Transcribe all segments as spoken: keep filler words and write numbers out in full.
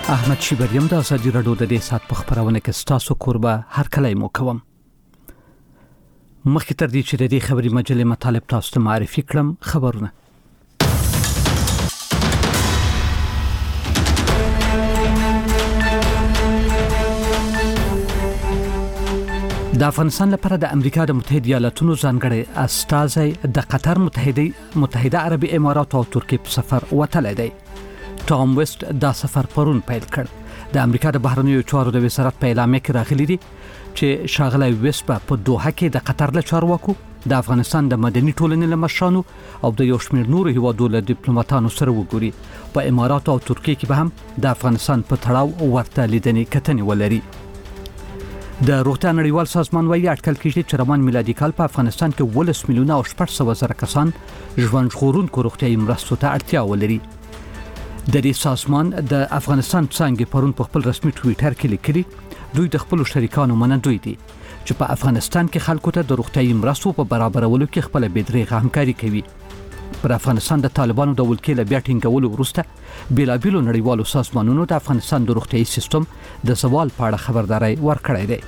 احمد شیبریم د ازادي راډیو د دې سات په خبرونه کې ستاسو کوربه هر کله مو کوم. مخکې تر دې چې د دې خبري مجلې مطالب تاسو ته معرفي کړم خبرونه. د افغانستان لپاره د امریکا د متحده ایالاتونو ځانګړی استازی د قطر متحده متحده عربي امارات او ترکیه په سفر وتلی دی. ټام ویسټ دا سفر پرون پیل کړ. د امریکا د بهرنیو چارو د وزارت په اعلامیه کې راغلي دي چې ښاغلی ویسټ په دوحه کې د قطر له چارواکو د افغانستان د مدني ټولنې له مشرانو او د یو شمېر نورو هیوادونو له ډیپلوماټانو سره وګوري. په امارات او ترکیه کې به هم د افغانستان په تړاو ورته لیدنې کتنې ولري. د روغتیا نړیوال سازمان وايي اټکل کېږي چې روان میلادي کال په افغانستان کې ولس میلیونه او شپږ سوه زره کسان ژوند ژغورونکو روغتیايي مرستو ته اړتیا ولري. د دې سازمان د افغانستان څنګه پرون په خپل رسمي ټوئیټر کې لیکلي دوی د خپل شریکانو منندوی دي چې په افغانستان کې خلکو ته د روغتیايي مرستو په برابرولو کې خپل بېدریغه همکاري کوي. پر افغانستان د طالبانو د ولکې له بیا ټینګولو وروسته بیلابیلو نړیوالو سازمانونو د افغانستان د روغتیايي سیستم د زوال په اړه خبرداري ورکړې ده.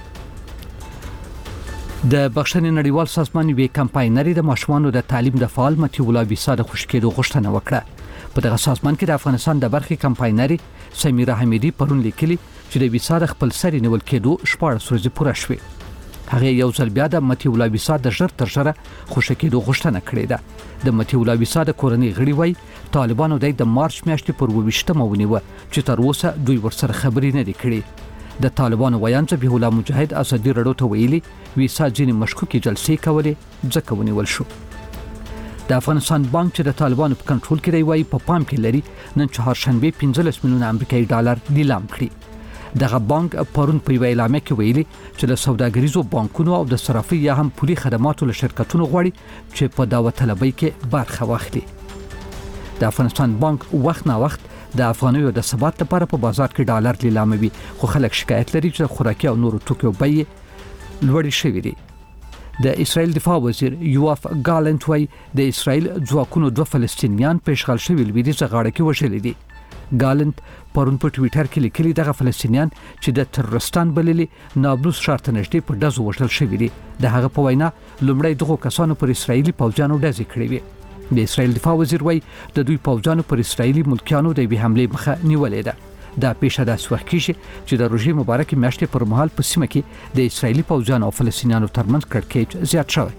د بخښنې نړیوال سازمان وی کمپاینري د ماشومانو د تعلیم د فعال متي ولا ویسا د خوشکېدو غوښتنه وکړه. په دغه سازمان کې د افغانستان د برخې کمپاینري سمیره حمیدی پرون لیکلي چې د ویسا د خپل سری نیول کېدو شپږ ورځې پوره شوې. هغه یو ځل بیا د متي ولا ویسا د ژر تر ژره خوشکېدو غوښتنه کړې ده. د متي ولا ویسا د کورنۍ غړي وای طالبانو د مارچ میاشتې پر ویشتمه ونیوه چې تر اوسه دوی ورسره خبرې نه دي کړې. د طالبانو ویان ذبیح الله مجاهد ازادي راډیو ته ویلي ویسا ځینې مشکوکې جلسې کولې ځکه ونیول شو. د افغانستان بانک چې د طالبانو په کنټرول کې دی وایي په پام کې لري نن چهارشنبه پنځلس میلیونه امریکایي ډالر لیلام کړي. دغه بانک پرون په اعلامیه کې ویلي چې د سوداګریزو بانکونو او د صرافي یا هم پولي خدماتو له شرکتونو غواړي چې په دعوت طلبۍ کې برخه واخلي. د افغانستان بانک وخت نه وخت د افغانیو د ثبات لپاره په بازار کې ډالر لیلاموي خو خلک شکایت لري چې خوراکي او نورو توکو بیې لوړې شوې دي. د اسرائیل دفاع وزیر یوآف ګالنټ وايي د اسرائیل ځواکونو دوه فلسطینیان په اشغال شوي لویدیځ غاړه کې وژلي دي. ګالنټ پرون په ټوئیټر کې لیکلي دغه فلسطینیان چې د ترورستان بللي نابلس ښار ته نږدې په ډزو وژل شوي دي. د هغه په وینا لومړی دغه کسانو پر اسرائیلي پوځیانو ډزې کړې وي. د اسرائیل دفاع وزیر وايي د دوی پوځیانو پر اسرائیلي ملکیانو د وی حمله مخه نیولې ده. دا پیښه داسې وخت کېږي چې د روژې مبارکې میاشتې پر مهال په سیمه کې د اسرائیلي پوځیانو او فلسطینیانو ترمنځ کړکېچ زیات شوی.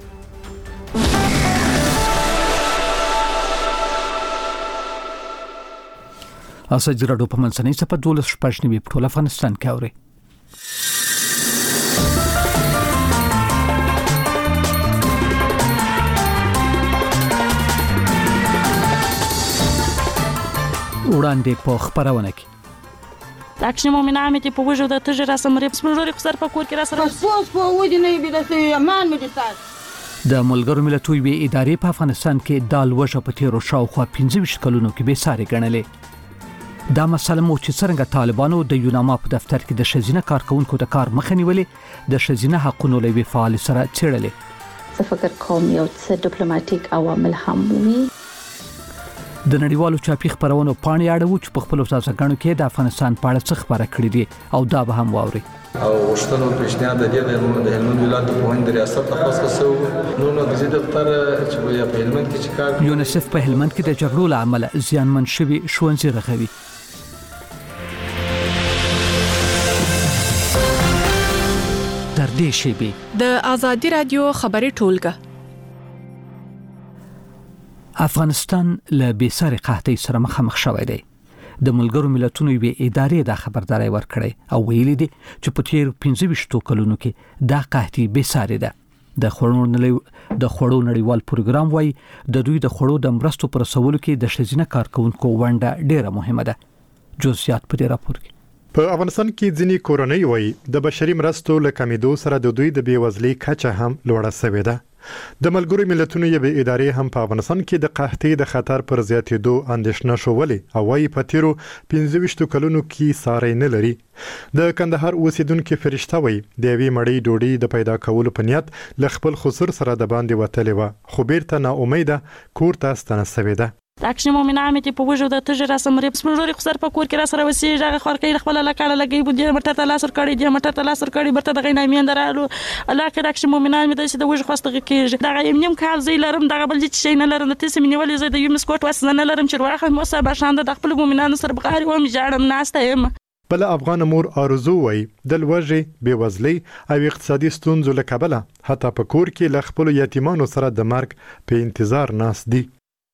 ازادي راډیو په منځنۍ صفحه دولس شپږ نوي په ټول افغانستان کې اوري. وړاندې په خبرونه کې اکشن مومنه مې په وجو د تجربه رسم ری سپوروري خسر په کور کې را سره پوس په ودی نه بي د امان مې دي. د ملګرو ملتونو وی ادارې په افغانستان کې دال وجه په تیرو شاوخوا پنځه ویشت کلونو کې به ساري ګڼلې. دا مسله مو چې څنګه طالبانو د یوناما په دفتر کې د شزینه کارکونکو د کار مخه نیولې د شزینه حقونو لوي فعال سره چیرلې. څه فکر کوم یو څه ډیپلوماټیک عوامل هم وي. د نړیوالو چاپی خبرونو پاڼې اړه چې په خپل ځانګړو کې د افغانستان په اړه څه خبره کړې دي او دا به هم واوري. او وشتنو پیشنهاد د دې د هلمند ولایت په هند ریاست تخصص سو نو نو د دې دفتر چې په هلمند کې چې کار یونیسف په هلمند کې د جګړو له امله زیانمن شوي ښوونځي رغوي. تر دې شی د ازادي رادیو خبري ټولګه افغانستان له بیساري قحطۍ سره مخامخ شوی دی. د ملګرو ملتونو یوې ادارې د خبرداري ورکړې او ویلي دي چې په تیر پنځه ویشت کلونو کې دا قحطي بیساري ده. د خړو د خړو نړیوال پروګرام وايي د دوی د خړو د مرستو پر رسولو کې د شزینه کارکونکو ونډه ډیره مهمه ده. جزئیات په دې راپور کې. په افغانستان کې ځینې کورنۍ وايي د بشري مرستو له کمیدو سره د دوی د بیوزلۍ کچه هم لوړه شوې ده. د ملګرو ملتونو یوې ادارې هم په افغانستان کې د قحطۍ د خطر پر زیاتېدو اندېښنه شولې او وايي په تیرو پنځه ویشت کلونو کې ساری نه لري. د کندهار اوسیدونکو فرشته وایي د یوې مړۍ ډوډۍ د پیدا کولو په نیت ل خپل خسر سره د باندې وتلې و خو بیرته نا امیده کور ته ستنه شوې ده. اکشن مومنان مې په وجو د تجربه سم ریب سپوروري خو سر په کور کې را سره وسی هغه خور کې خپل لکاله لګي بو دې مرته تل اثر کړی دې مرته تل اثر کړی برته دغه نه میندرالو الله کې اکشن مومنان مې د وجو خوسته کېږي دغه نیم کال زی لرم دغه بل چې شي نه لرم د تاسو مې نیولې زه د یوم سکوت وسنه لرم چې واخه مو سبا شاند د خپل مومنانو سره بغاري و مې جاړم ناشته یم. بل افغان مور آرزو وای د لوږې بیوزلۍ او اقتصادي ستونزو له کبله حتی په کور کې له خپل یتیمانو سره د مرګ په انتظار ناست دي.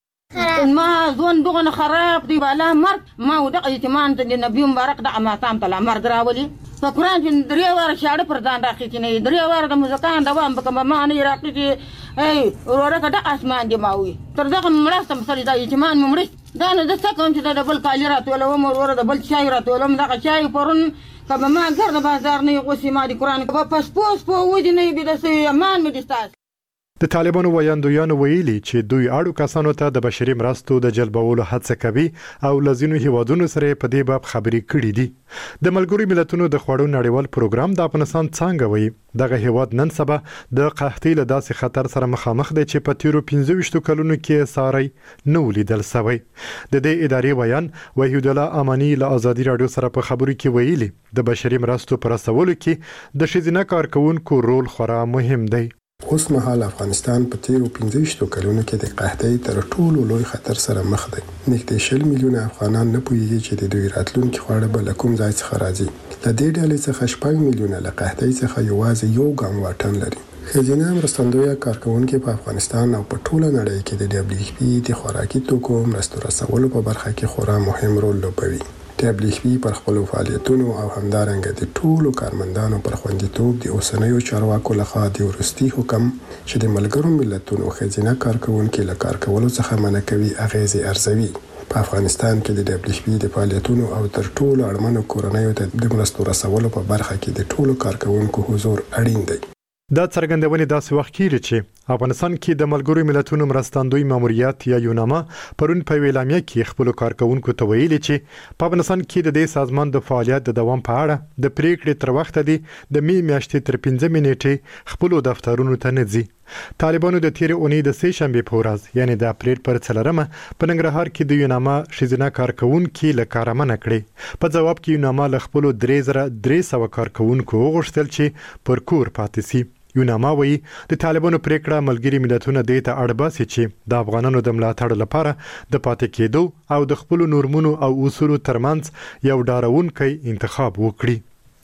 ما ځون دغه خراب دی بالا مرګ ما ودغه یتیمان د نبی مبارک د اماتام تل مرګ راولي په قران کې درې واره شاړه پر ځان راخی چې نه درې واره د مزکان د وام په ما نه راخی چې ای ورته د اسمان دی ماوي تر دغه مړاستم سره د یتیمان ممړي دا نه د څه کوم چې د بل کالی راتول و مور ور د بل شای راتول هم دغه شای پرون کبه ما ګرد بازار نه غوسی ما د قران په پاسپورت په ودی نه بي د سي امان مې دستاس. د طالبانو ویاندویانو ویلي چې دوی اړو کسانو ته د بشري مرستو د جلبولو هڅه کوي او لزینو هیوادونو سره په دې باب خبرې کړې دي. د ملګرو ملتونو د خوړو نړیوال پروګرام د افغانستان څنګه وایي دغه هیواد نن سبا د قحطۍ له داسې خطر سره مخامخ دی چې په تیرو پنځه ویشت کلونو کې ساري نو لیدل شوی. د دې ادارې بیان وحید الله امانی له ازادي رادیو سره په خبرو کې ویلي د بشري مرستو پر رسولو کې د ښځینه کارکونکو رول خورا مهم دی. اوس مهال افغانستان په تیرو پنځه ویشت کلونو کې د قحطۍ تر ټولو لوی خطر سره مخ دی. نږدې شل میلیونه افغانان نه پوهیږي چې د دوی راتلونکي خواړه به له کوم ځای څخه راځي. له دې ډلې څخه شپږ میلیونه له قحطۍ څخه یوازې یو ګام واټن لري. ښځینه مرستندویه کارکونکي په افغانستان او په ټوله نړۍ کې د ډبلیو ایچ پی د خوراکي توکو مرستو رسولو په برخه کې خورا مهم رول لوبوي. ډبلیو ایچ پی پر خپل فعالیتونو او همدارنګه د ټولو کارمندانو پر خوندیتوب د اوسنیو چارواکو لخوا د وروستي حکم چې د ملګرو ملتونو ښځینه کارکونکي له کار کولو څخه منع کوي اغیزې ارزوي. په افغانستان کې د ډبلیو ایچ پی د فعالیتونو او تر ټولو اړمنو کورنیو ته د مرستو رسولو په برخه کې د ټولو کارکونکو حضور اړین دی. دا څرګندونې داسې وخت کېږي چې افغانستان کې د ملګرو ملتونو مرستندوی ماموریت یا یوناما پرون په ویلامیا کې خپل کارکونکو ته ویلي چې په افغانستان کې د دې سازمان د فعالیت د دوام په اړه د پریکړې تر وخت دی د می میاشتې تر پنځه منېټې خپل دفترونو ته نه ځي. طالبانو د تیر اونۍ د سه شنبه په ورځ یعنی د اپریل پر څلورمه په ننګرهار کې د یوناما ښځینه کارکونکو له کاره منع کړې. په جواب کې یوناما له خپل درې زره درې سوه کارکونکو وغوښتل چې پر کور پاتې شي. یوناما وایي د طالبانو پریکړه ملګري ملتونه دې ته اړ باسي چې د افغانانو د ملاتړ لپاره د پاتې کېدو او د خپل نورمونو او اصولو ترمنځ یو ډاروونکی انتخاب وکړي.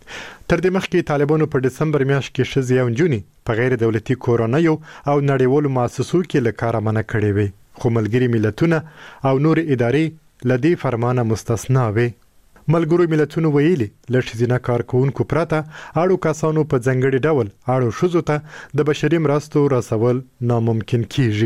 تر دې مخکې طالبانو په دسمبر میاشت کې ښځې او نجونې په غیر دولتي کورنیو او نړیوالو مؤسسو کې له کاره منع کړې وې، خو ملګري ملتونه او نور ادارې له دې فرمانه مستثنا وې. ملګرو ملتونو ویلي له ښځینه کارکونکو پرته اړو کسانو په ځانګړي ډول اړو ښځو ته د بشري مرستو رسول ناممکن کیږي.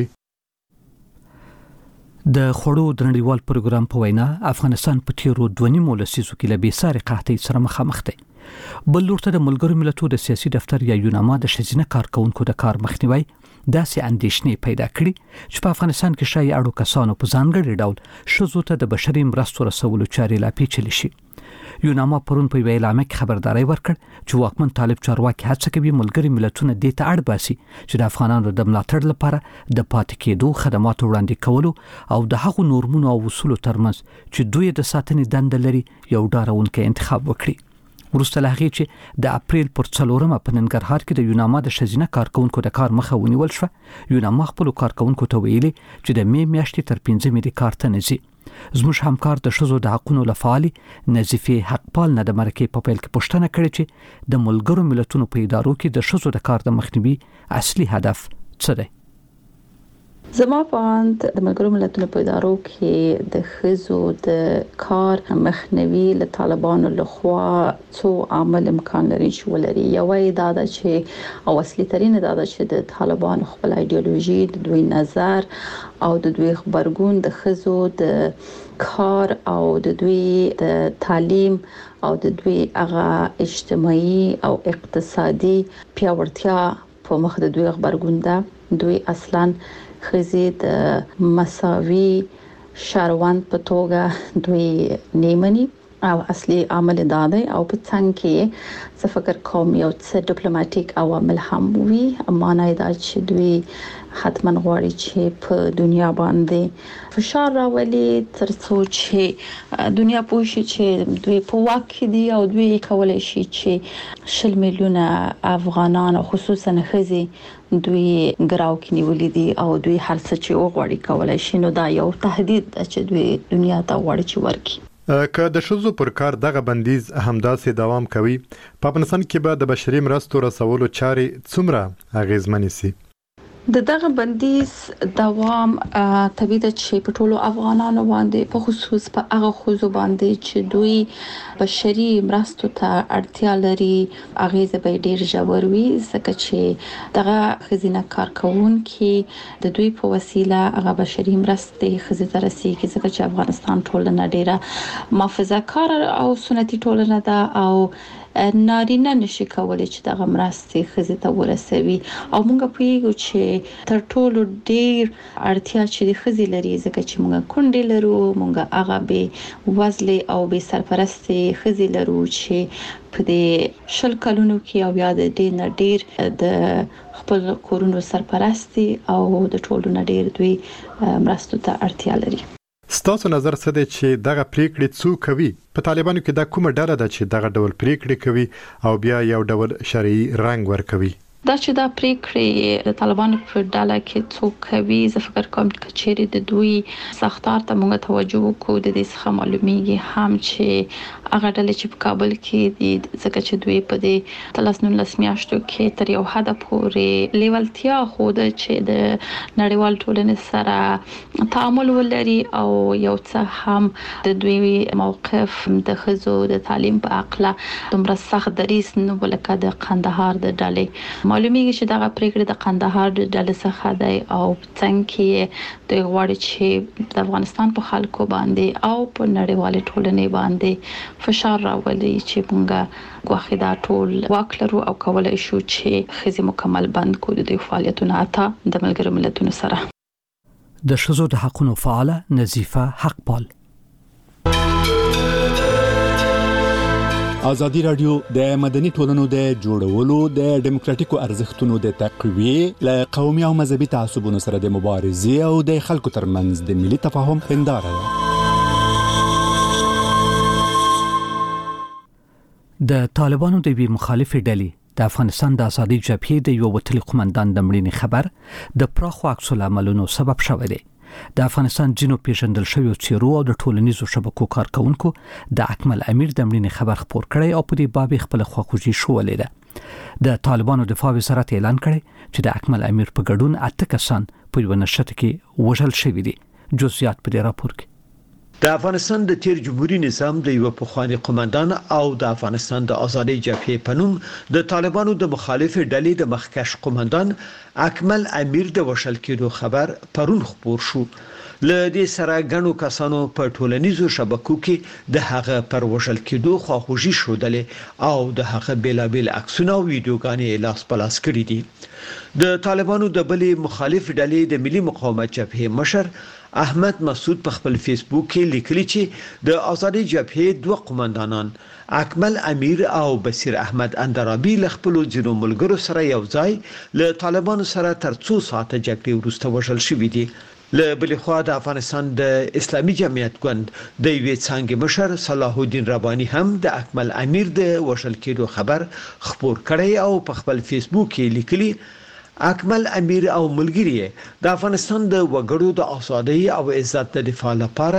د خوړو د نړیوال پروګرام په وینا افغانستان په تیرو دوه نیمو لسیزو کې له بېساري قحطۍ سره مخامخ دی. بل لور ته د ملګرو ملتونو د سیاسي دفتر یا یوناما د ښځینه کارکونکو د کار مخنیوي داسې اندېښنې پیدا کړي چې په افغانستان کې شایي اړو کسانو په ځانګړي ډول ښځو ته د بشري مرستو رسولو چارې لا پیچلې شي. یوناما پرون په اعلامیه کې خبرداري ورکړ چې واکمن طالب چارواکي هڅه کوي ملګري ملتونه دې ته اړ باسي چې د افغانانو د ملاتړ لپاره د پاتې کېدو خدماتو وړاندې کولو او د هغو نورمونو او اصولو ترمنځ چې دوی د ساتنې دنده لري یو ډاروونکی انتخاب وکړي. وروسته له هغې چې د اپریل پر څلورمه په ننګرهار کې د یوناما د ښځینه کارکونکو د کار مخه ونیول شوه، یوناما خپلو کارکونکو ته ویلي چې د می میاشتې تر پنځمې د کار ته نه ځي. زموږ همکار د ښځو د حقونو له فعالې نظیفې حقپال نه د مرکې په پیل کې پوښتنه کړې چې د ملګرو ملتونو په ادارو کې د ښځو د کار د مخنیوي اصلي هدف څه دی؟ زما په اند د ملګرو ملتونو په ادارو کې د ښځو د کار مخنیوي له طالبانو لخوا څو عامل امکان لري چې ولري. یوه یې دا ده چې او اصلي ترینه دا ده چې د طالبانو خپل ایډیولوژي، د دوی نظر او د دوی خبرګون د ښځو د کار او د دوی د تعلیم او د دوی هغه اجتماعي او اقتصادي پیاوړتیا په مخ د دوی خبرګون ده. دوی اصلاً ښځې د مساوي شهروند په توګه دوی نیمني او اصلي عامل دا دی او په څنګه کې څه فکر کوم یو څه ډیپلوماټیک عوامل هم وي معنی دا چې دوی حتما غواړي چې په دنیا باندې فشار راولي ترڅو چې دنیا پوه شي چې دوی په واک کې دي او دوی کولای شي چې شل میلیونه افغانان خصوصا ښځې دوی ګراو کې نیولې دي او دوی هر څه چې وغواړي کولای شي نو دا یو تهدید چې دوی دنیا ته غواړي چې ورکړي. که د شذو پر کار دغه بندیز همداسې دوام کوي په افغانستان کې به د بشري مرستو رسولو چارې څومره اغیزمنې سي؟ د دغه بندیز دوام طبيعي د چې په ټولو افغانانو باندې په خصوص په هغه خوځو باندې چې دوی بشري مرستو ته اړتیا لري اغیزه به ډیر ژور وي ځکه چې دغه خزینه کارکونکو د دوی په وسیله هغه بشري مرستې خزینه رسیږي ځکه چې افغانستان ټولنه ډیره محافظه کار او سنتي ټولنه ده او نارینه نشي کولای چې دغه مرستې خزې ته ورسوي او موږ پوهیږو چې تر ټولو ډیر اړتیا چې د خزې لري ځکه چې موږ کونډې لرو موږ هغه به وزلې او به سرپرستې خزې لرو چې په دې شل کلونو کې او یا د ډیر نه ډیر د خپل کورونو سرپرستي او د ټولو نه ډیر دوی مرستو ته اړتیا لري. ستاسو نظر څه دی چې دغه پریکړې څوک کوي؟ په طالبانو کې دا کومه ډله ده چې دغه ډول پریکړې کوي او بیا یو ډول شرعي رنګ ورکوي؟ دا چې دا پریکړې د طالبانو په ډله کې څوک کوي زه فکر کوم چې چیرې د دوی سختار ته موږ توجه وکړو د دې څخه معلومیږي هم چې هغه ډله چې په کابل کې دي ځکه چې دوی په دې تلاسنون لسمیاشتو کې تر یو حد پورې لیوالتیا خوده چې د نړیوال ټولنې سره تعامل ولري او یو څه هم د دوی موقف د خزو د تعلیم په اړه دومره سخت دریس نه ولکه د قندهار د ډلې معلومیږي چې دغه پریکړه د قندهار د ډلې څخه دی او څنګه د غواړي چې د افغانستان په خلکو باندې او په نړیوال ټولنې باندې فشار راولي چې موږ غواخي دا ټول واک لرو او کولای شو چې خزي مکمل بند کړو د فعالیتونو اته د ملګرو ملتونو سره. د شذو د حقونو فعاله نظیفه حقپال ازادي رادیو د مدني ټولنو د جوړولو د ډیموکراتیکو ارزښتونو د تقویه ل قومي او مذهبي تعصبونو سره د مبارزې او د خلکو ترمنځ د ملي تفاهم هنداره ده. د طالبانو د وی مخالفي ډلې د افغانستان د ازادي جبهې د یو وتلی قومندان د مړینې خبر د پراخو عکس العملونو سبب شوی دی. د افغانستان جنوب پیژندل شوی چیرو او د ټولنیزو شبکو کارکونکو د اکمل امیر د مړینې خبر خبر کړی او په دې باب خپل خواخوږي شولې ده. د طالبانو دفاع وزارت اعلان کړی چې د اکمل امیر په ګډون اته کسان په یو نشته کې وژل شوی دي. جزئیات په دې راپور کې د افغانستان د تیر جمهوریت نظام د یو پخوانی قومندان او د افغانستان د ازادي جبهې په نوم د طالبانو د مخالف ډلې د مخکښ قومندان اکمل امیر د وشل کېدو خبر پرون خبر شو. ل دې سره غنو کسانو په ټولنیزو شبکو کې د هغه پر وشل کېدو خواخوږي شودلې او د هغه بیلابل عکسونه او ویډیوګانې لاس پلاس کړې دي. د طالبانو د بلې مخالف ډلې د ملي مقاومت جبهې مشر احمد مسعود په خپل فیسبوک کې لیکلي چې د ازادي جبهې دوه قومندانان اکمل امیر او بصیر احمد اندرابي له خپل ځینو ملګرو سره یو ځای له طالبانو سره تر څو ساعته جګړې وروسته وژل شوي دي. له بل خوا د افغانستان د اسلامي جمعیت ګوند د یوې څنګه مشر صلاح الدین رباني هم د اکمل امیر د وژل کېدو خبر خبر کړی او په خپل فیسبوک کې لیکلي اکمل امیر او ملګری د افغانستان د وګړو د ازادۍ او عزت د دفاع لپاره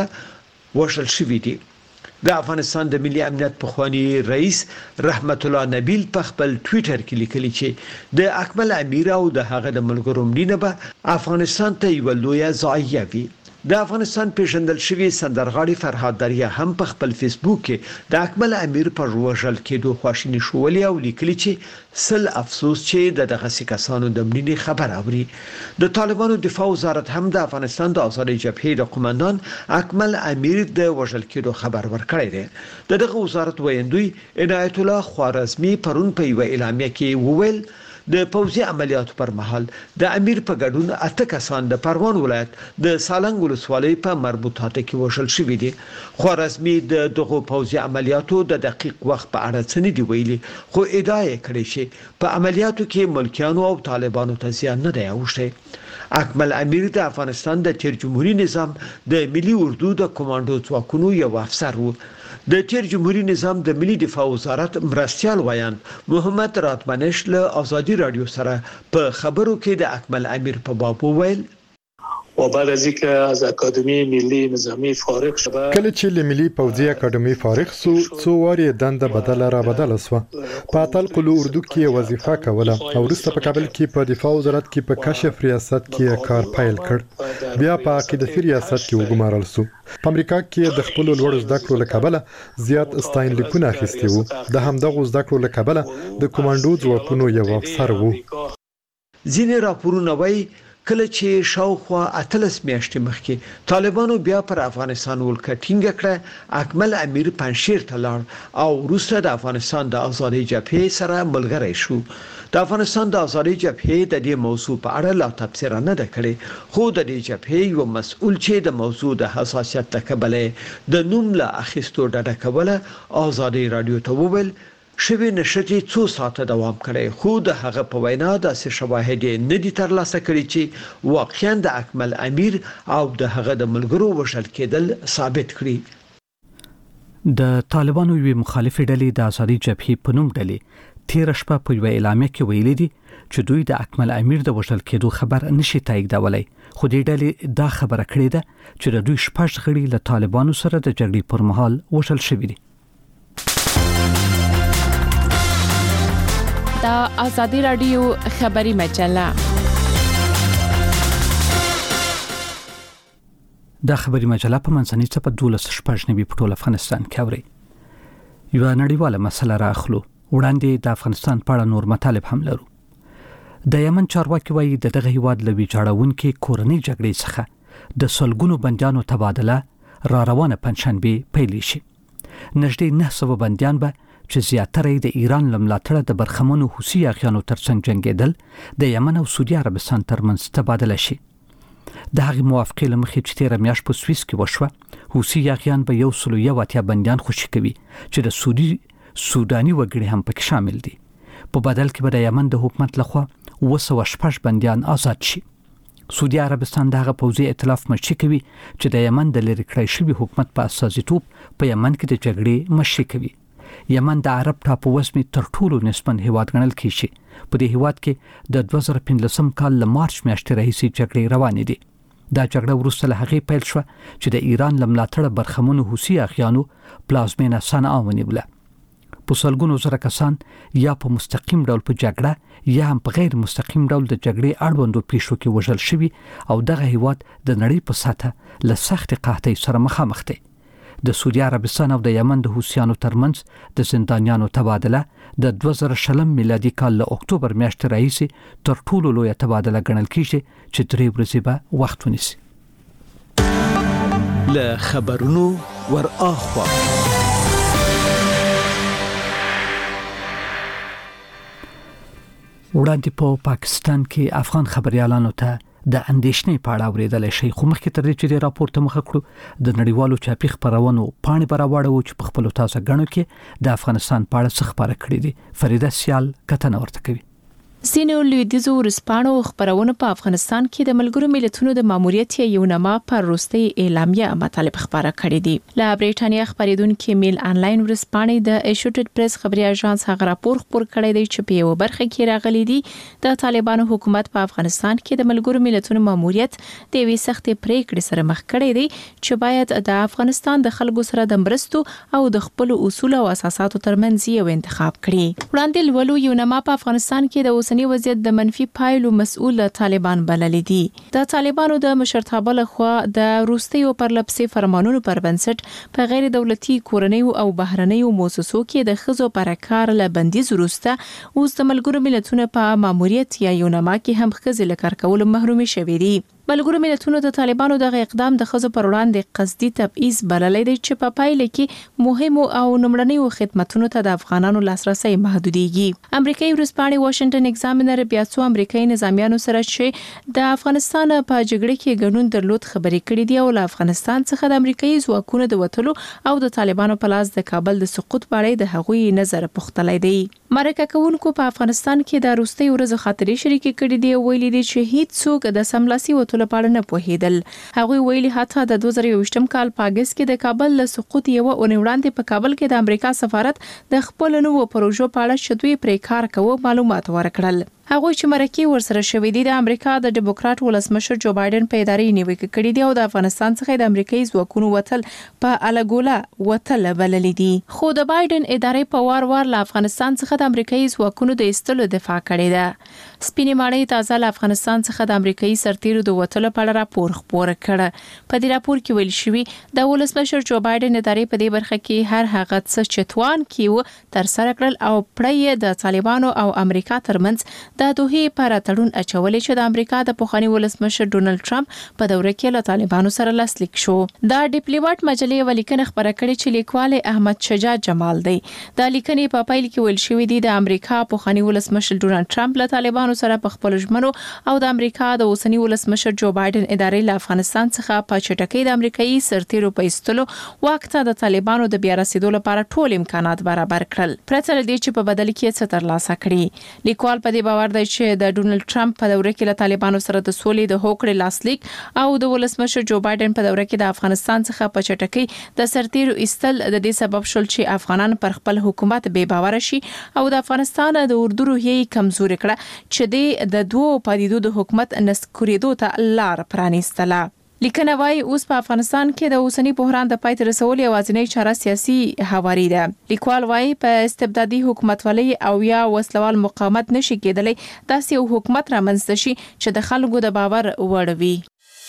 وژل شوي دي. د افغانستان د ملي امنیت پخوانی رئیس رحمت الله نبیل په خپل ټوئیټر کې لیکلي چې د اکمل امیر او د هغه د ملګرو مړینه به افغانستان ته یو لوی ضایعه وي. د افغانستان پیژندل شوی سندرغاړي فرهاد دریا هم په خپل فیسبوک کې د اکمل امیر پر وژل کېدو خواشینی شولې او لیکلي چې سل افسوس چې د دغه کسانو د مړینې خبر اوري. د طالبانو دفاع وزارت هم د افغانستان د ازادي جبهې د قومندان اکمل امیر د وژل کېدو خبر ورکړی دی. دغه وزارت ویندوی عنایت الله خوارزمی پرون په یو اعلامیه کې وویل د پوځي عملیاتو پر مهال د امیر په ګډون اته کسان د پروان ولایت د سالنګ ولسوالۍ په مربوطاته کې وشل شوې دي. خو رسمي د دغه پوځي عملیاتو د دقیق وخت په اړه څه نه دی ویلي، خو ادعا یې کړې چې په عملیاتو کې ملکیانو او طالبانو ته زیان نه دی اوښتی. اکمل امیر د افغانستان د تیر جمهوریت نظام د ملي اردو د کمانډو ځواکونو یو افسر وو. د تیر جمهوریت نظام د ملي دفاع وزارت مرستيال ویان محمد راتمنش له ازادي رادیو سره په خبرو کې د اکمل امیر په باب وویل و بعد از اینکه از اکادمی ملی نظامی فارغ شد کله چې له ملي پوځي اکادمي فارغ سو څو واري دنده بدله را بدله سو په اتل قلو اردو کې وظیفه کوله او وروسته په کابل کې په دفاع وزارت کې په کشف ریاست کې کار پیل کړ، بیا په عقیدتي ریاست کې وګمارل سو. په امریکا کې د خپل لوړ زده کړو له کبله زیات ستاینلیکونه اخیستي وو. د همدغه زده کړو له کبله د کمانډو ځواکونو یو افسر وو. ځینې راپورونه وایي کله چې شاوخوا اتلس میاشتې مخکې طالبانو بیا پر افغانستان ولکه ټینګه کړه، اکمل امیر پنځشیر ته لاړ او وروسته د افغانستان د ازادۍ جبهې سره ملګری شو. د افغانستان د ازادۍ جبهې د دې موضوع په اړه لا تبصره نه ده کړې، خو د دې جبهې یو مسؤل چې د موضوع د حساسیت تکبله د نوم له اخیستو ډډه کوله ازادۍ رادیو ته وویل شوی نشټي څو ساعته دوام کړي، خو د هغه په وینا د شواهد نه دي ترلاسه کړي چې واقعا د اکمل امیر او د هغه د ملګرو وشل کېدل ثابت کړي. د طالبانو یو مخالف ډلې د ازادي جبهې په نوم ډلې تیر شپه په یو اعلامیه کې ویلي دي چې دوی د اکمل امیر د وشل کېدو خبر نشي تاییدولای، خو دې ډلې دا خبره کړې ده چې د دوی شپږ غړي له طالبانو سره د جګړې پر مهال وشل شوي دي. د ازادي رادیو خبري مجله د خبري مجله په منځنۍ څپه دولس شپږ نوي په ټول افغانستان کې اوري. یو نړیواله مسله راخلو وړاندې د افغانستان په اړه نور مطالب هم لرو. د یمن چارواکي وایي د دغه هیواد له ویجاړونکو کورنۍ جګړې څخه د سلګونو بندیانو تبادله را روانه پنځشنبه پیل شي. نږدې نه سوه بندیان به چې زیاتره د ایران لملاتړه د برخمنو حوثي اغیانو ترڅنګ جنگیدل د یمن او سعودي عربستان ترمنځ تبادله شي. د هغې موافقې له مخې چې تیره میاشت په سویس کې وشوه، حوثي اغیان به یو سل یو اتیا بندیان خوشي کوي چې د سعودي سوداني وګړي هم پکې شامل دي. په بدل کې به د یمن د حکومت لخوا اوه سوه شپږ بندیان آزاد شي. سعودي عربستان دغه پوځي ائتلاف مشري کوي چې د یمن د لری کړی شوی حکومت په اساسیتوب په یمن کې د جګړې مشري کوي. یمن د عرب ټاپو وسمي تر ټولو نسبن هیواد ګڼل کیږي. په دې هیواد کې د دوه زره پنځلسم کال له مارچ میاشتې راهیسې جګړې روانې دي. دا جګړه وروسته له هغې پیل شوه چې د ایران له ملاتړه برخمنو حوثي اغیانو پلازمینه صنعا ونیوله. په سلګونو زره کسان یا په مستقیم ډول په جګړه یا هم په غیر مستقیم ډول د جګړې اړوندو پیښو کې وژل شوي او دغه هیواد د نړۍ په سطحه له سختې قحطۍ سره مخامخ دی. د سعودي عربستان او د یمن د حوثیانو ترمنځ د زندانیانو تبادله د دوه زره شلم میلادي کال له اکتوبر میاشتې راهیسې تر ټولو لویه تبادله ګڼل کیږي چې درې ورځې به وخت ونیسي. له خبرونو ور اخوا وړاندې په پاکستان کې افغان خبريالانو ته د اندېښنې په اړه اوریدل شي، خو مخکې تر دې چې د راپور ته مخه کړو د نړیوالو چاپی خبرونو پاڼې براوړو چې په خپل تازه غنو کې د افغانستان په اړه څه خبره کړې دي. فریده سیال کتنه ورته کوي. سینو لویدیزو ورسپانو خبرونه په افغانستان کې د ملګرو ملتونو د ماموریت یو نامه پر وروستي اعلامیه مطالب خبره کړې دي. له بریټانیا خبرېدونکو میل انلاین ورسپانې د ایشوټډ پریس خبري اژانس هغه راپور خبر کړی دی چې په یو برخه کې راغلي دي د طالبانو حکومت په افغانستان کې د ملګرو ملتونو ماموریت د وی سخت پریکړې سره مخ کړی دی چې باید د افغانستان د خلکو سره د مرستو او د خپل اصول او اساساتو ترمنځ یو انتخاب کړي. وړاندې لولو یو نامه په افغانستان کې د اوسنی وضعیت د منفي پایلو مسؤل طالبان بللي دي. د طالبانو د مشرتابه لخوا د روسیو پرلپسې فرمانونو پر بنسټ په غیر دولتي کورنیو او بهرنیو مؤسسو کې د خزو پر کار له بندیز وروسته اوس د ملګرو ملتونو په ماموریت یا یو نامه کې هم خزې له کار کولو محرومي شوې دي. ملګرو ملتونو د طالبانو دغه اقدام د خزو پر وړاندې قصدي تبعیض بللی دی چې په پایله کې مهم او نمړنیو خدماتو ته د افغانانو لاسرسي محدوديږي. امریکایي ورځپاڼې واشنگټن ایگزامینر بیا څو امریکایي نظامیانو سره چې د افغانستان په جګړه کې ګډون درلود خبرې کړې دي او له افغانستان څخه د امریکایي ځواکونو د وټلو او د طالبانو په لاس د کابل د سقوط په اړه د هغوی نظر پوښتلی دی. مرکه کوونکو په افغانستان کې د روستي ورځ خاطرې شریکې کړې دي او ویلي دي چې هیڅ څوک د سملاسي وټلو په اړه نه پوهیدل. هغوی ویلي حتی د دوه زره یوویشتم کال په اگست کې د کابل له سقوط یو اونۍ وړاندې په کابل کې د امریکا سفارت د خپل نوو پروژو په اړه چې دوی پرې کار کوي معلومات ورکړل. هغه چې مرکه ورسره شوې دي د امریکا د ډیموکرات ولسمشر جو بایدن په ادارې نیوکه کړې دي او د افغانستان څخه د امریکایي ځواکونو وتل په الګولا وتل بللې دي. خو د بایدن ادارې په وار وار له افغانستان څخه د امریکایي ځواکونو د ایستلو دفاع کړې ده. سپینې ماڼۍ تازه له افغانستان څخه د امریکایي سرتیرو د وتلو په اړه راپور خپور کړ. په دې راپور کې ویل شوی د ولسمشر جو بایدن ادارې په دې برخه کې هر هغه څه چې توان کیو تر سره کړل او پړې د طالبانو او امریکا ترمنځ د دوه پر تړون اچولې چې د امریکا د پخوانی ولسمشر ډونلډ ټرمپ په دوره کې له طالبانو سره لاسلیک شو. دا ډیپلوماټ مجلې ولیکنه خبره کړې چې لیکوال احمد شجاع جمال دی. د لیکنې په پایل کې ویل شوی دی د امریکا پخوانی ولسمشر ډونلډ ټرمپ له طالبانو سره په خپل ژمنو او د امریکا د اوسنی ولسمشر جو بایدن ادارې له افغانستان څخه په چټکۍ د امریکایي سرتیرو په ایستلو وخت د طالبانو د بیا رسیدو لپاره ټول امکانات برابر کړل. پرته له دې چې په بدل کې څه ترلاسه کړي. لیکوال په دې باور دی چې د ډونلډ ټرمپ په دوره کې له طالبانو سره د سولې د هوکړې لاسلیک او د ولسمشر جو بایدن په دوره کې د افغانستان څخه په چټکۍ د سرتیرو ایستل د دې سبب شول چې افغانان پر خپل حکومت بې باور شي او د افغانستان د اردو روحیې کمزوري کړه چې د دوه پدیدو د حکومت نسکورېدو ته لار پرانیستله. لیکنه وايي اوس په افغانستان کې د اوسنی بحران د پای ته رسولو یوازینۍ چاره سیاسي هواري ده. لیکوال وايي په استبدادي حکومتولۍ او یا وسلوال مقاومت نشي کېدلی داسې یو حکومت رامنځته شي چې د خلکو د باور وړ وي.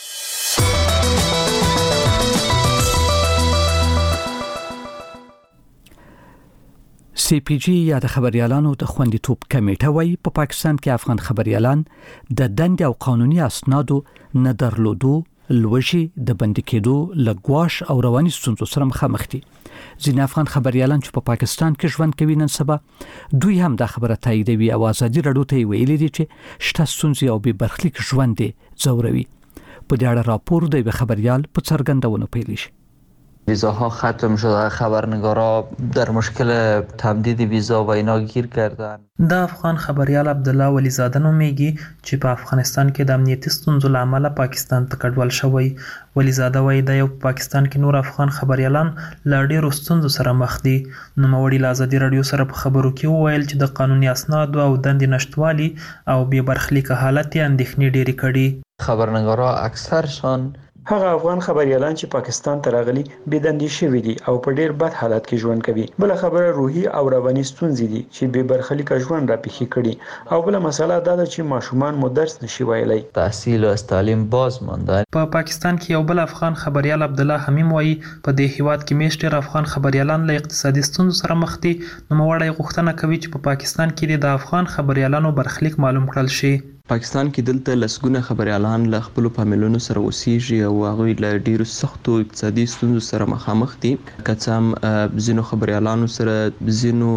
سی پی جی یا د خبريالانو د خوندیتوب کمیټه وايي په پا پاکستان کې افغان خبريالان د دند او قانوني اسنادو نه درلودو لوشي د بند کېدو لګواش او رواني ستونزو سره مخامخ دي. ځینې افغان خبريالان چې په پاکستان کې ژوند کوي نن سبا دوی هم د خبره تاییدوي او ازادي رادیو ته ویلي دي چې شته ستونزې او بې برخلیک ژوند دي زوروي. په دې اړه راپور دی خبريال په څرګندونه پیل شي. ویزاها ختم شده، خبرنگارا در مشکل تمدید ویزا و اینا گیر کردن. د افغان خبريال عبدالله ولیزاده نومیږي چې په افغانستان کې د امنیتي ستونزو لامل پاکستان ته کډوال شوی. ولیزاده وایي د یو پاکستان کې نور افغان خبريالان لا ډېرو ستونزو سره مخ دي. نوموړي له ازادي رادیو سره په خبرو کې وویل چې د قانوني اسنادو او دندې نشټوالي او بې برخلیک حالت یې اندېښنې ډېرې کړي. خبرنگارا اکثرشان هغه افغان خبريالان چې پاکستان ته راغلي بيدندې شوي دي او په ډېر بد حالت کې ژوند کوي. بل خبره روحي او رواني ستونزې دي چې به برخلیک ژوند را پیښ کړي او بل مسله دا ده چې ماشومان مو درس نشي ویلای. تحصیل او تعلیم باز مانده. په پاکستان کې یو بل افغان خبريال عبدالله حمیم وایي په دې هیواد کې میشتر افغان خبريالان له اقتصادي ستونزو سره مخ دي. نو موړی غوښتنه کوي چې په پاکستان کې د افغان خبريالانو برخلیک معلوم کړل شي. پاکستان کې دلته لسګونه خبريالان له خپل فامیلونو سره اوسېږي او هغوی له ډیرو سختو اقتصادي ستونزو سره مخامخ دي. که څه هم ځینو خبريالانو سره ځینو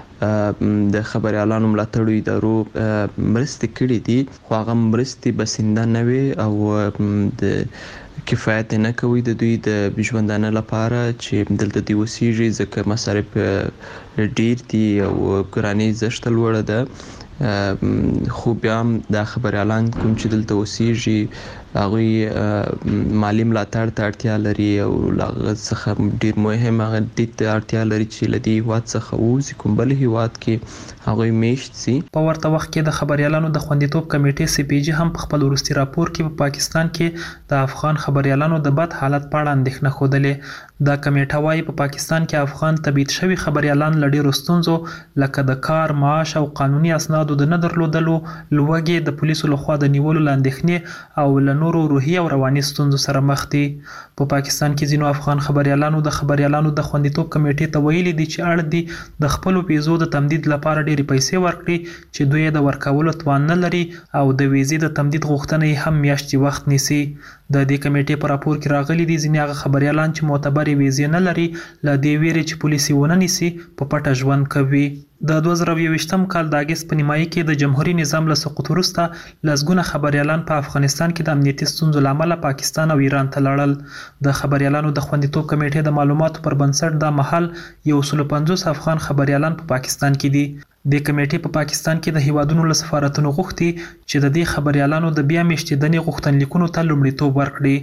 د خبريالانو ملاتړو ادارو مرستې کړې دي خو هغه مرستې بسنده نه وي او د کفایت نه کوي د دوی د ژوندانه لپاره چې دلته دی اوسېږي ځکه مصارف ډیر دي او ګراني زشت لوړه ده. خو بیا هم د خبريالان کوم چې دلته اوسېږي هغوی مالی ملاتړ ته اړتیا لري او هغه څخه ډیر مهم هغه دې ته اړتیا لري چې له دې هیواد څخه ووځي کوم بل هیواد کې هغوی میشت سي. په ورته وخت کې د خبريالانو د خوندیتوب کمیټې سی پی جی هم په خپل وروستي راپور کې په پاکستان کې د افغان خبريالانو د بد حالت په اړه اندېښنه ښودلې. دا کمیټه وايي په پاکستان کې افغان تبعید شوي خبريالان له ډېرو ستونزو لکه د کار، معاش او قانوني اسنادو د نه درلودلو، لوږې، د پولیسو لخوا د نیولو له اندېښنې او له نورو روحي او رواني ستونزو سره مخ دي. په پاکستان کې ځینو افغان خبريالانو د خبريالانو د خوندیتوب کمیټې ته ویلي دي چې اړ دي د خپل پیسو د تمدید لپاره ډېری پیسې ورکړي چې دوی د ورکولو توان نه لري او د ویزې د تمدید غوښتنه هم میاشتې وخت نیسي. د دې کمیټې په راپور کې راغلي دي ځینې هغه خبريالان چې معتبرې ویزې نه لري له دې ویرې چې پولیس یې ونه نیسي په پټه ژوند کوي. د دوه زره یوویشتم کال د اګست په نیمایي کې د جمهوریت نظام له سقوط وروسته لسګونه خبريالان په افغانستان کې د امنیتي ستونزو له امله پاکستان او ایران ته لاړل. د خبريالانو د خوندیتوب کمیټې د معلوماتو پر بنسټ دا مهال یو سل پنځوس افغان خبريالان په پاکستان کې دي. د کمیټې په پاکستان کې د هیوادونو له سفارتونو غوښتي چې د دې خبريالانو د بیا میشتېدنې غوښتنلیکونو ته لومړیتوب ورکړي.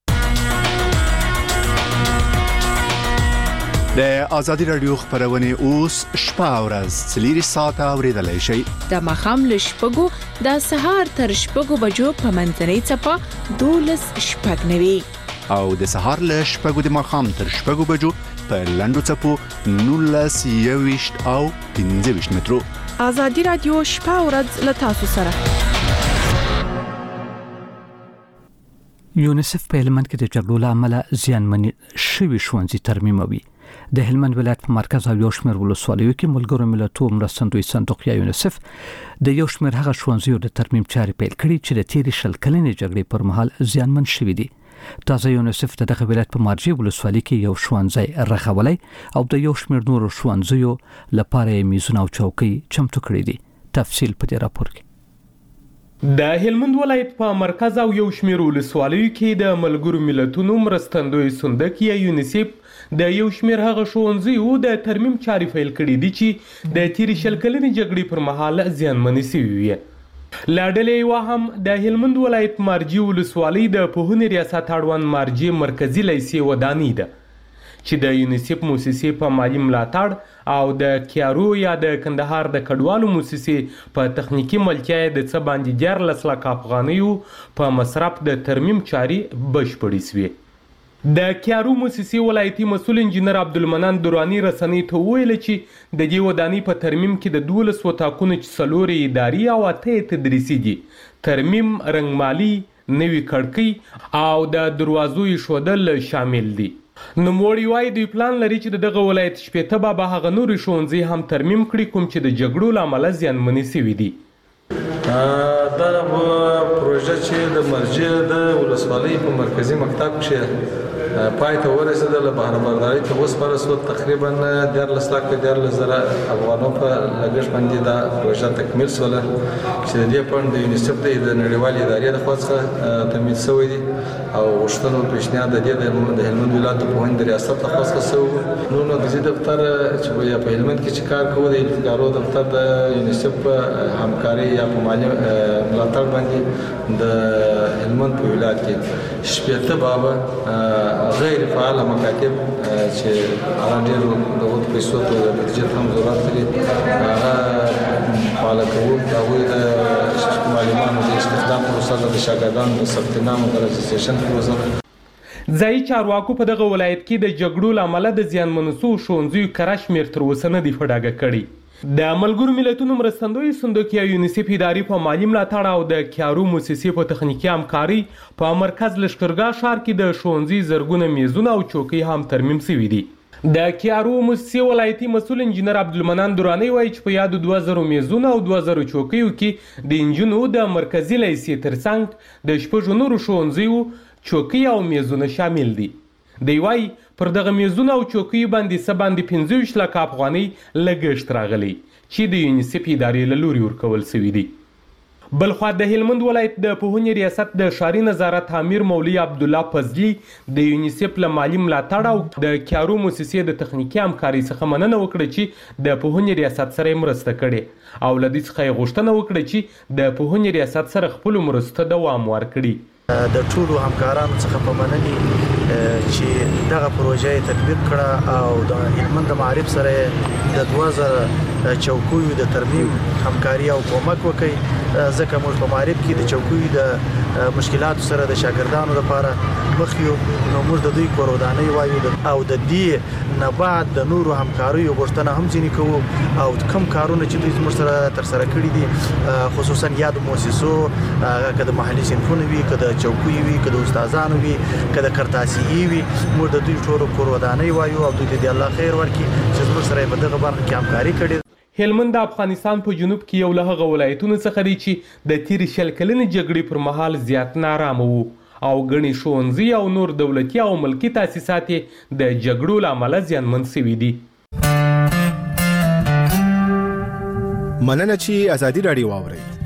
د ازادي رادیو خبرونه اوس شپه او ورځ څلور ساعته اوریدلای شئ. د مخام له شپږو د سهار تر شپږو بجو په منځنۍ څپه دولس شپږ نوي او د سهار له شپږو د مخام تر شپږو بجو په لندو څپو نولس یويشت او پنځه ویشت مترو. ازادي رادیو شپه او ورځ له تاسو سره. یونیسف په هلمند کې د جګړو له امله زیانمن شوي ښوونځي ترمیموي. د هلمند ولایت په مرکز او یو شمېر ولسوالیو کې ملګرو ملتونو مرستندوی صندوق یا یونیسف د یو شمېر هغه ښوونځیو د ترمیم چارې پیل کړي چې د تیرې شل کلنې جګړې پر مهال زیانمن شوي دي. تازه یونیسف د دغه ولایت په مارجې ولسوالۍ کې یو ښوونځی رغولی او د یو شمېر نورو ښوونځیو لپاره یې میزونه او چوکۍ چمتو کړي دي. تفصیل په دې راپور کې. د هلمند ولایت په مرکز او یو شمېر ولسوالیو کې د ملګرو ملتونو مرستندوی صندوق یا یونیسف د یو شمېر هغه ښوونځیو د ترمیم چارې پیل کړي دي چې د تیرې شل کلنې جګړې پر مهال زیانمنې شوي وي. له ډلې یوه هم د هلمند ولایت مارجې ولسوالۍ د پوهنې ریاست اړوند مارجې مرکزي لیسې ودانۍ ده چې د یونیسف موسسې په مالي ملاتړ او د کیارو یا د کندهار د کډوالو موسسې په تخنیکی ملتیا د څه باندې دیارلس لکه افغانیو په مصرف د ترمیم چارې بشپړې شوې. د کیارو موسسې ولایتي مسؤل انجینر عبدالمنان درانی رسنۍ ته وویل چې د دې ودانۍ په ترمیم کې د دولس وطاقونو چې څلور یې اداري او اته تدریسي دي ترمیم، رنګمالي، نوي کړکۍ او د دروازو ایښودل شامل دي. نوموړي وایي دوی پلان لري چې دغه ولایت شپېته به به هغه نورې ښوونځي هم ترمیم کړي کوم چې د جګړو له امله زیانمنې شوي دي. دا پروژه چې د مرجې د ولسوالۍ په مرکزي مکتب کې پای ته ورسېدله بهرهبردارۍ ته وسپارل شوه. تقریبا دیارلس لکه دیارلس زره افغانو په لګښت باندې دا پروژه تکمیل شوله چې د دې فنډ د یونیسف د نړیوالې ادارې لخوا څخه تمویل شوی دی او غوښتنه او پیشنهاد د دې د هلمند ولایت د پوهنې د ریاست لخوا څخه شوی. نو نو د دفتر چې په هلمند کې چې کار کوي د الفګارو دفتر د یونیسف په همکاري یا په مالي ملاتړ باندې د هلمند په ولایت کې شپېته بابه غیر فعال مکاتب چې هغه ډېر دغه پیسو ته د بودیجې هم ضرورت لري هغه فعال کوو. هغوی د معلمانو د استخدام پروسه د شاګردانو د ثبت نام او د رجسټریشن پروسه. ځایي چارواکو په دغه ولایت کې د جګړو له امله د زیانمنو شویو ښوونځیو کره شمېر تر اوسه نه دی په ډاګه کړی. د ملګرو ملتونو مرستندوی صندوق یا یونیسف ادارې په مالي ملاتړ او د کیارو موسسې په تخنیکي همکاري په مرکز لښکرګاه ښار کې د ښوونځي زرګونه میزونه او چوکۍ هم ترمیم شوي دي. د کیارو موسسې ولایتي مسؤل انجینر عبدالمنان درانی وایي چې په یادو دوه زرو میزونو او دوه زرو چوکیو کې د انجونو د مرکزي لیسې ترڅنګ د شپږو نورو ښوونځیو چوکۍ او میزونه شامل دي. دی وایي پر دغه میزونه او چوکیو باندې څه باندې پنځه ویشت لکه افغانۍ لګښت راغلی چې د یونیسف ادارې له لوري ورکول شوي دي. بلخوا د هلمند ولایت د پوهنې ریاست د ښاري نظارت امیر مولوي عبدالله فضلي د یونیسف له مالي ملاتړ او د کیارو موسسې د تخنیکي همکارۍ څخه مننه وکړه چې د پوهنې ریاست سره یې مرسته کړې او له دې څخه یې غوښتنه وکړه چې د پوهنې ریاست سره خپلو مرستو ته دوام ورکړي. د ټولو همکارانو څخه په مننې چې دغه پروژه تطبیق کړه او د هلمند د معارف سره د دوه زره چوکیو د ترمیم همکاري او کومک وکړي ځکه موږ په معرب کې د چوکۍ د مشکلاتو سره د شاګردانو لپاره مخ یو نو موږ د دوی کورودانۍ وایو او د دې نه بعد د نورو همکاریو غوښتنه هم ځینې کوو او کوم کارونه چې دوی موږ سره تر سره کړي دي خصوصا یاد مؤسسو کده محلي صنفونه وي کده چوکۍ وي کده استادانو وي کده کرتاسي وي موږ د دوی ټولو کورودانۍ وایو او دوی دې الله خیر ورکړي چې موږ سره په دغه برخه کې همکاري کړې. هلمند د افغانستان په جنوب کې یو له هغه ولایتونو څخه دی چې د تیر شل کلنې جګړې پر مهال زیات نارامه وو او غني ښوونځي او نور دولتي او ملکی تاسیسات د جګړو لامل زیانمن شوي دي. مننه چې ازادي راډیو واوري